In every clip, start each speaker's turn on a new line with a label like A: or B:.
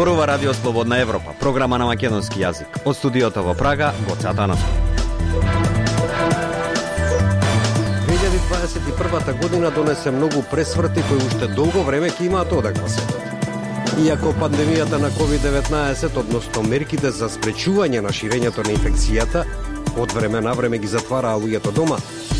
A: Зборува Радио Слободна Европа, програма на македонски јазик. Од студиото во Прага, Гоце Атанасов.
B: 2021 година донесе многу пресврти кои уште долго време ќе имаат одек во светот. Иако пандемијата на COVID-19, односно мерките за спречување на ширењето на инфекцијата, од време на време ги затвараа луѓето дома,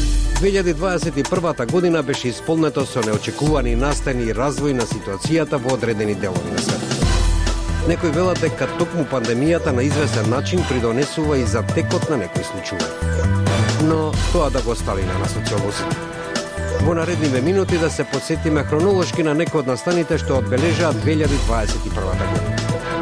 B: 2021 година беше исполнето со неочекувани настани и развој на ситуацијата во одредени делови на светот. Некои велат дека токму пандемијата на известен начин придонесува и за текот на некои случаи. Но тоа да го остави на социолозите. Во наредниве минути да се подсетиме хронолошки на некои од настаните што одбележаат 2021 година.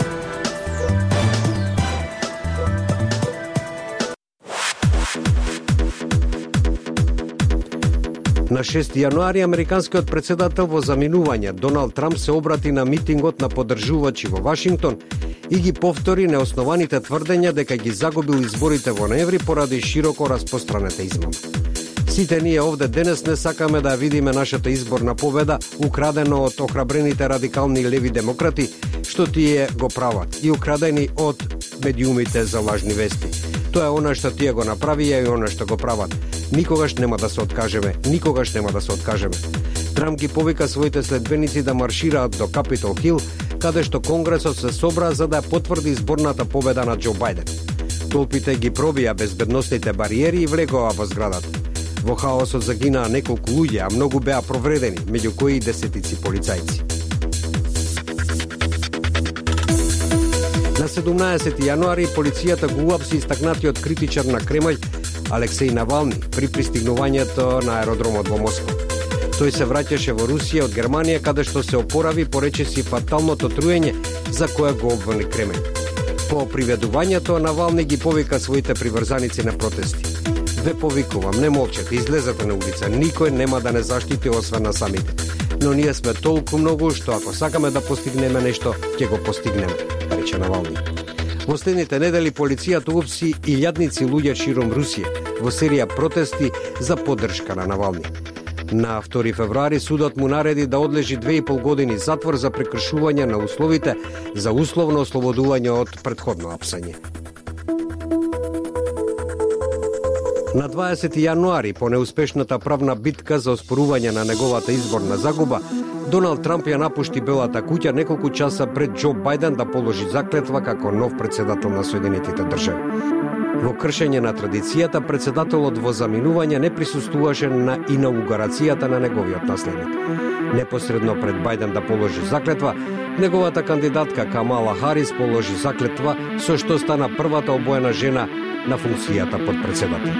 B: На 6 јануари американскиот претседател во заминување Доналд Трамп се обрати на митингот на поддржувачи во Вашингтон и ги повтори неоснованите тврдења дека ги загубил изборите во ноември поради широко распространета измама. Сите ние овде денес не сакаме да видиме нашата изборна победа украдено од охрабрените радикални леви демократи, што тие го прават, и украдени од медиумите за лажни вести. Тоа е она што тие го направија и она што го прават. Никогаш нема да се откажеме, никогаш нема да се откажеме. Трамп ги повика своите следбеници да маршираат до Капитол Хил, каде што Конгресот се собра за да потврди изборната победа на Џо Бајден. Толпите ги пробија безбедносните бариери и влегоа во зградата. Во хаосот загинаа неколку луѓе, а многу беа повредени, меѓу кои и десетици полицајци. На 17 јануари полицијата го уапси истакнатиот критичар на Кремљ Алексеј Навални при пристигнувањето на аеродромот во Москва. Тој се враќаше во Русија од Германија, каде што се опорави по речиси фаталното труење за кое го обвини Кремљ. По приведувањето Навални ги повика своите приврзаници на протести. Ве повикувам, не молчете, излезете на улица, никој нема да не заштити освен на самите. Но ние сме толку многу што ако сакаме да постигнеме нешто, ќе го постигнеме, рече Навални. Во следните недели полицијата уапси илјадници луѓе широм Русија во серија протести за поддршка на Навални. На 2 февруари судот му нареди да одлежи 2,5 години затвор за прекршување на условите за условно ослободување од претходно апсање. На 20 јануари, по неуспешната правна битка за оспорување на неговата изборна загуба, Доналд Трамп ја напушти Белата куќа неколку часа пред Џо Бајден да положи заклетва како нов претседател на Соединетите држави. Во кршење на традицијата, претседателот во заминување не присуствуваше на инаугурацијата на неговиот наследник. Непосредно пред Бајден да положи заклетва, неговата кандидатка Камала Харис положи заклетва, со што стана првата обоена жена на функцијата под претседател.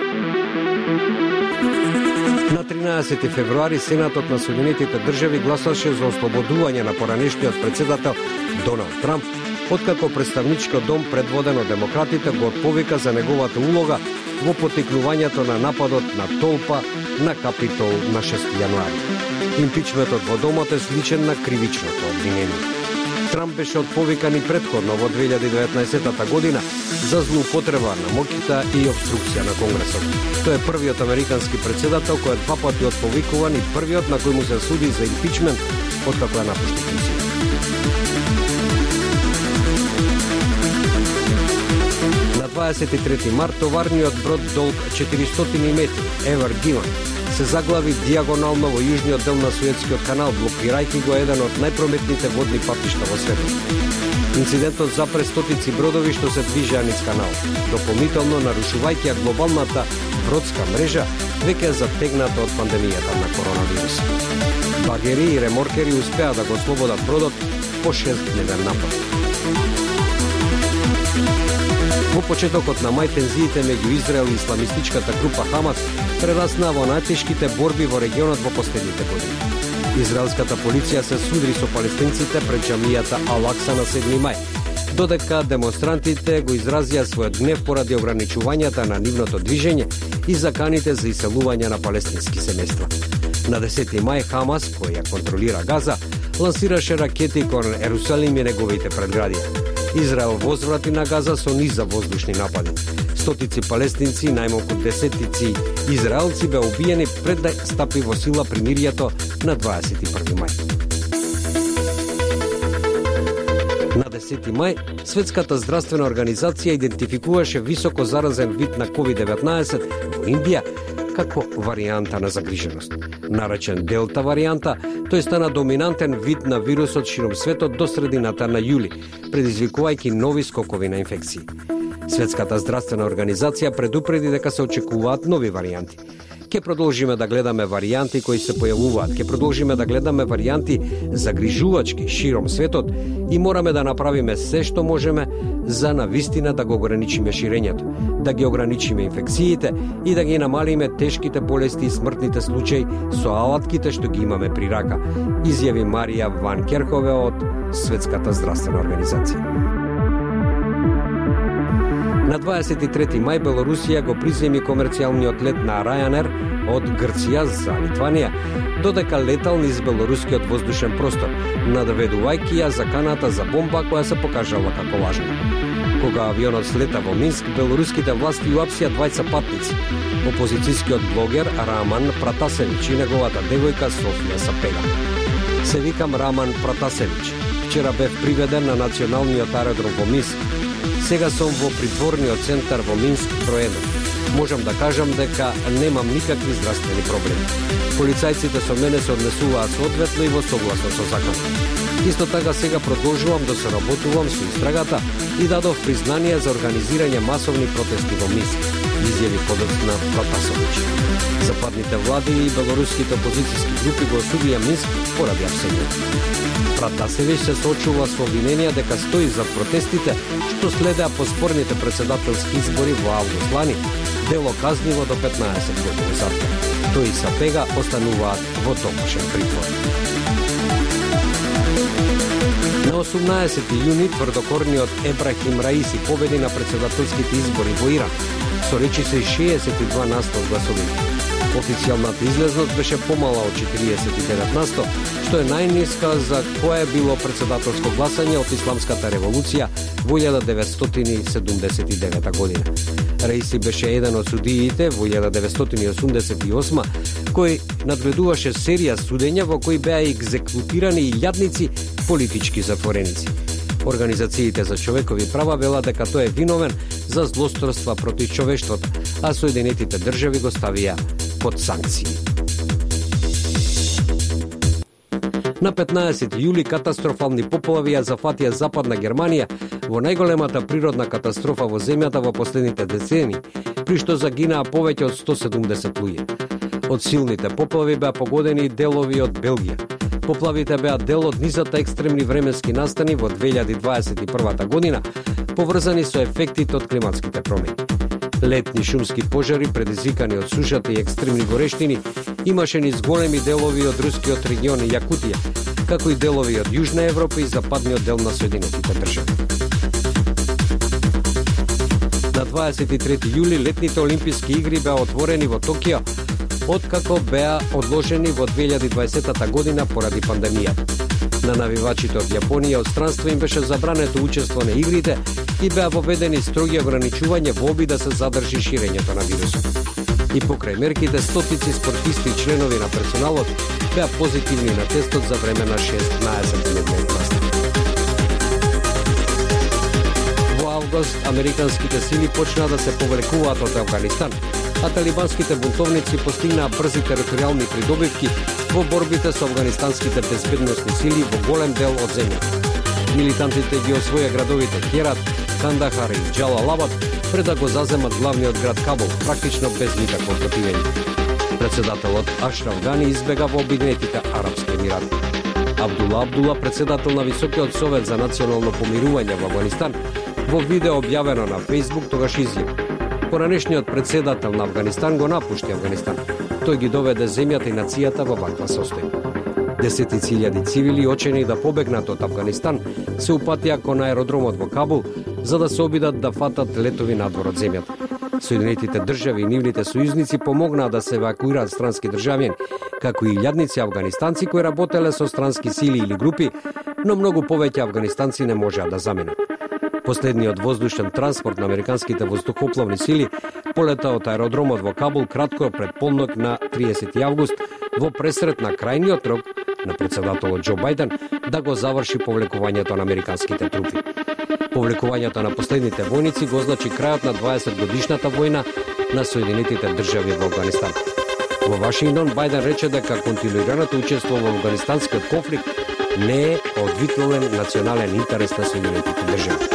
B: На 13 февруари Сенатот на Соединетите држави гласаше за ослободување на поранешниот претседател Доналд Трамп, откако представничкиот дом предводен од демократите го отповика за неговата улога во поттикнувањето на нападот на толпа на Капитол на 6 јануари. Импичментот во домот е сличен на кривичното обвинение. Трамп беше отповикан и претходно во 2019 година за злоупотреба на моќта и обструкција на Конгресот. Тој е првиот американски претседател кој е два пати отповикуван и првиот на кој му се суди за импичмент откако ја напушти функцијата. На 23 март товарниот брод долг 400 метри Евер Гивен се заглави диагонално во јужниот дел на Суетскиот канал, блокирајќи го еден од најпрометните водни патишта во светот. Инцидентот запре стотици бродови што се движеа низ канал, дополнително нарушувајќи глобалната бродска мрежа, веќе затегната од пандемијата на коронавирус. Багери и реморкери успеа да го слободат бродот по 6-дневен напад. Во почетокот на мај тензиите меѓу Израел и исламистичката група Хамас прераснаа во најтешките борби во регионот во последните години. Израелската полиција се судри со палестинците пред џамијата Ал-Акса на 7 мај, додека демонстрантите го изразија својот гнев поради ограничувањата на нивното движење и заканите за иселување на палестински семејства. На 10 мај Хамас, кој ја контролира Газа, лансираше ракети кон Ерусалим и неговите предградија. Израел возврати на Газа со низ за воздушни напади. Стотици палестинци, најмалку десетици израелци беа убиени пред да стапи во сила примиријето на 21 мај. На 10 мај, Светската здравствена организација идентификуваше високо заразен вид на COVID-19 во Индија како варијанта на загриженост. Наречен Делта варијанта, тој стана доминантен вид на вирусот широм светот до средината на јули, предизвикувајќи нови скокови на инфекции. Светската здравствена организација предупреди дека се очекуваат нови варијанти. Ке продолжиме да гледаме варијанти кои се појавуваат, ке продолжиме да гледаме варијанти загрижувачки широм светот и мораме да направиме се што можеме за навистина да го ограничиме ширењето, да ги ограничиме инфекциите и да ги намалиме тешките болести и смртните случаи со алатките што ги имаме при рака, изјави Марија Ван Керхове од Светската здравствена организација. На 23 мај Белорусија го приземи комерцијалниот лет на Ryanair од Грција за Литванија, додека летал низ белорускиот воздушен простор, надведувајќи ја заканата за бомба која се покажала како лажна. Кога авионот слета во Минск, белоруските власти уапсија двајца патници, опозицијскиот блогер Раман Пратасевич и неговата девојка Софија Сапега. Се викам Раман Пратасевич. Вчера бев приведен на националниот аеродром во Минск. Сега сум во притворниот центар во Минск број 1. Можам да кажам дека немам никакви здравствени проблеми. Полицајците со мене се однесуваат соодветно и во согласно со закон. Исто така сега продолжувам да се работувам со истрагата и дадов признание за организирање масовни протести во Минск, изјави подоцна Пратасович. Западните влади и белоруските опозицијски групи го осудија Минск поради апсењето. Пратасевич се соочува со обвиненија дека стои за протестите што следеа по спорните председателски избори во август лани, дело казниво до 15 години затвор. Тој и Сапега остануваат во домашен притвор. На 18 јуни тврдокорниот Ебрахим Раиси победи на председателските избори во Иран со речиси 62% од гласовите. Официјалната излезност беше помала од 49%, што е најниска за кое е било председателско гласање од Исламската револуција во 1979 година. Раиси беше еден од судиите во 1988 кој надгледуваше серија судења во кои беа екзекутирани илјадници политички затвореници. Организациите за човекови права велат дека тој е виновен за злосторства против човештвото, а Соединетите држави го ставија под санкции. На 15 јули катастрофални поплави ја зафатија Западна Германија во најголемата природна катастрофа во земјата во последните децени, при што загинаа повеќе од 170 луѓе. Од силните поплави беа погодени делови од Белгија. Поплавите беа дел од низата екстремни временски настани во 2021 година, поврзани со ефектите од климатските промени. Летни шумски пожари, предизвикани од сушата и екстремни горештини, имаше низ големи делови од рускиот регион Јакутија, како и делови од Јужна Европа и западниот дел на Соединетите држави. На 23 јули летните олимписки игри беа отворени во Токио, откако беа одложени во 2020 година поради пандемијата. На навивачите од Јапонија и од странство им беше забрането учество на игрите и беа воведени строги ограничувања во обид да се задржи ширењето на вирусот. И покрај мерките, стотици спортисти и членови на персоналот беа позитивни на тестот за време на 16-дневен настан. Во август, американските сили почнаа да се повлекуваат од Авганистан, а талибанските бунтовници постигнаа брзи територијални придобивки во борбите со афганистанските безбедносни сили во голем дел од земјата. Милитантите ги освоја градовите Херат, Кандахар и Џалалабад пред да го заземат главниот град Кабул, практично без никакво противење. Председателот Ашраф Гани избега во Обединетите Арапски Емирати. Абдула Абдула, председател на Високиот совет за национално помирување во Авганистан, во видео објавено на Facebook тогаш изјави: поранешниот председател на Авганистан го напушти Авганистан. Тој ги доведе земјата и нацијата во ваква состојба. Десетици илјади цивили очени да побегнат од Авганистан се упатија кон аеродромот во Кабул за да се обидат да фатат летови надвор од земјата. Соединетите држави и нивните сојузници помогнаа да се евакуираат странски државјани, како и илјадници афганистанци кои работеле со странски сили или групи, но многу повеќе афганистанци не можеа да заминат. Последниот воздушен транспорт на американските воздухопловни сили полета од аеродромот во Кабул кратко пред полнок на 30 август во пресрет на крајниот рок на председателот Џо Бајден да го заврши повлекувањето на американските трупи. Повлекувањето на последните војници го означи крајот на 20-годишната војна на Соединетите држави во Афганистан. Во Вашингтон Бајден рече дека континуираното учество во афганистанскиот конфликт не е од витален национален интерес на Соединетите држави.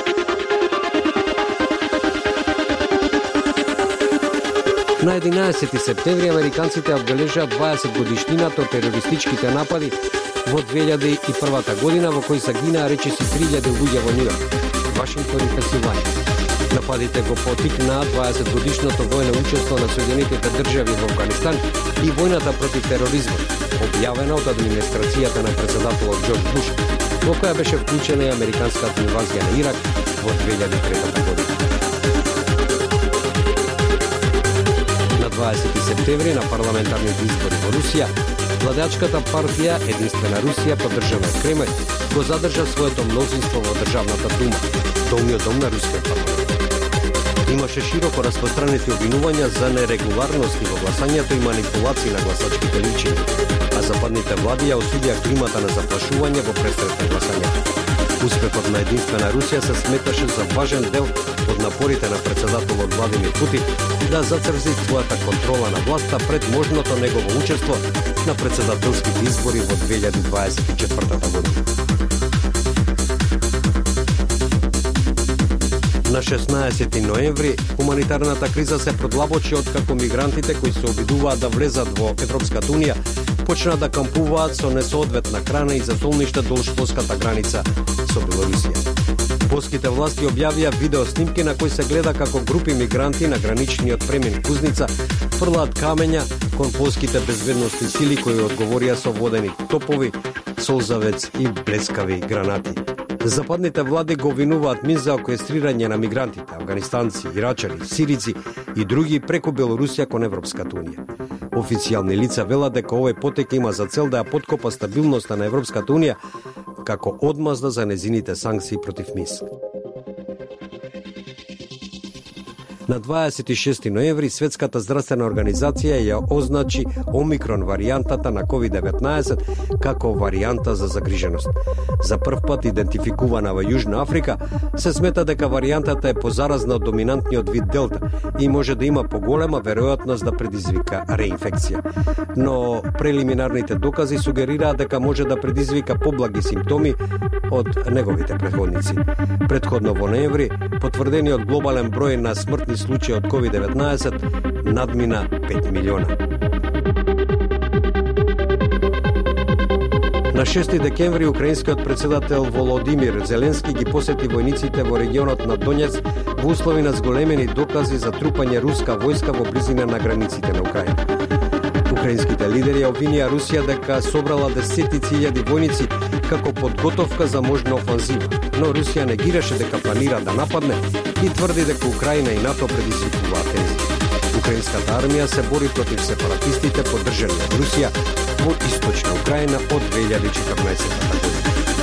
B: На 11 септември американците одбележаа 20 годишнината од терористичките напади во 2001 година во кои се гинаа речиси 3000 луѓе во Њујорк, Вашингтон и Пенсилванија. Нападите го поттикнаа 20 годишното војно учество на Соединетите држави во Афганистан и војната против тероризмот, објавена од администрацијата на председателот Џорџ Буш, во која беше вклучена и американската инвазија на Ирак во 2003 година. 20 септември на парламентарните избори во Русија, владеачката партија Единствена Русија, поддржана од Кремљ, го задржа своето мнозинство во Државната дума, долниот дом на рускиот парламент. Имаше широко распространети обвинувања за нерегуларности во гласањето и манипулации на гласачките личини, а западните влади ја осудија климата на заплашување во престрет на гласањето. Успехот на Единствена Русија се сметаше за важен дел од напорите на председателот Владимир Путин да зацрзи својата контрола на власта пред можното негово учество на председателските избори во 2024 година. На 16 ноември хуманитарната криза се продлабочи откако мигрантите кои се обидуваат да влезат во Европската унија почнаа да кампуваат со несоодветна храна и затолниште долж полската граница со Белорусија. Полските власти објавија видео снимки на кои се гледа како групи мигранти на граничниот премин Кузница фрлаат камења кон полските безбедносни сили кои одговорија со водени топови, солзавец и блескави гранати. Западните влади го обвинуваат МИН за оркестрирање на мигрантите, афганистанци, ирачари, сирици и други преку Белорусија кон Европската унија. Официјални лица велат дека овој потек има за цел да ја поткопа стабилноста на Европската унија како одмазда за незините санкции против Минск. На 26 ноември Светската здравствена организација ја означи омикрон варијантата на COVID-19 како варијанта за загриженост. За прв пат идентификувана во Јужна Африка, се смета дека варијантата е позаразна од доминантниот вид Делта и може да има поголема веројатност да предизвика реинфекција. Но прелиминарните докази сугерираат дека може да предизвика поблаги симптоми од неговите претходници. Претходно во ноември, потврдениот глобален број на смртни случаи од COVID-19 надмина 5 милиона. На 6 декември украинскиот председател Володимир Зеленски ги посети војниците во регионот на Донец во услови на зголемени докази за трупање руска војска во близина на границите на Украина. Украинските лидери обвинија Русија дека собрала десетици илјади војници како подготовка за можна офанзива, но Русија негираше дека планира да нападне и тврди дека Украина и НАТО предизвикуваат тензии. Украинската армија се бори против сепаратистите поддржани од Русија во источна Украина од 2014 година.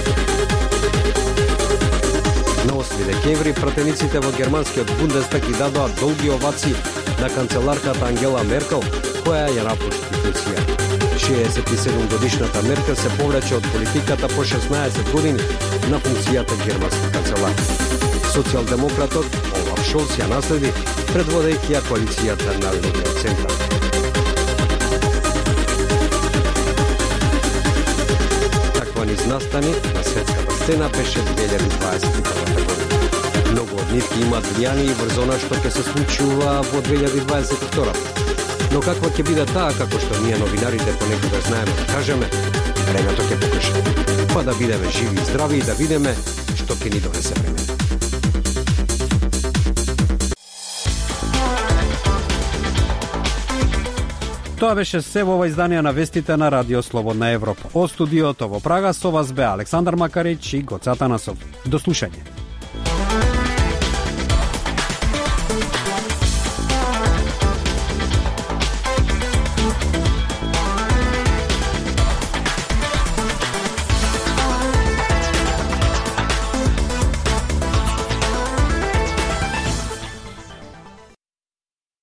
B: На 8 декември пратениците во германскиот Бундестаг ги дадоа долги овации на канцеларката Ангела Меркел, која ја напушти функција. 67-годишната Меркел се повлече од политиката по 16 години на функцијата германски канцелар. Социјалдемократот Олаф Шолц ја наследи, предводејќи ја коалицијата на левиот центар. Таква низ настани на светската сцена беше 2021 година. Многу од нив имаат влијание и врз она што ќе се случува во 2022. Но каква ќе биде таа, како што ние новинарите понекогаш знаеме да кажеме, времето ќе покаже. Па да бидеме живи и здрави и да видиме што ќе ни донесе времето.
C: Тоа беше се во ова издание на вестите на Радио Слободна Европа. Од студиото во Прага со вас бе Александар Макарич и Гоце Атанасов. До слушање.